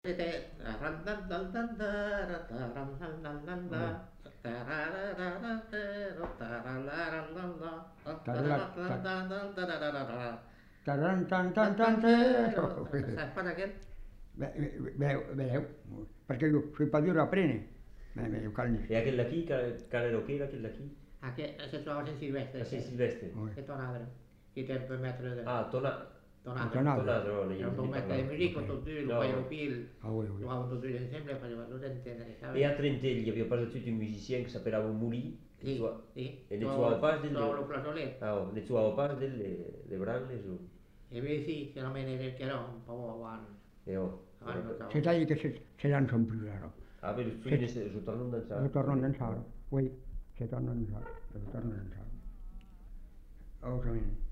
Taran tan tan tan zero. Saps per a què? Veieu? Perquè diu, si per dir-ho aprene. Veieu, calmi. E aquel d'aquí, cal era o que era aquel d'aquí? Se trobava a Sant Silvestre. A Sant Silvestre. Che tonadro. Che tempo e metro de... Ah, Tonadro. Tonadro. Era un metro de musica, tutto il paio pil. Oui. Giocavano tutti insieme e facevano tutto intendere. E a Trentell hi havia pas de tutti un musicien que s'appellava Muri. Sì. E ne trovava pas delle... Trovavo lo flageoletto. Ah, ne trovava pas delle branle o... E vedi sì, se la me ne cercherò un po' avanti. E oh. Se tagli che se lanzano più, però. Ah, per il fine se tornano a danzare. Tornano a danzare, oui, se tornano a danzare. Oh,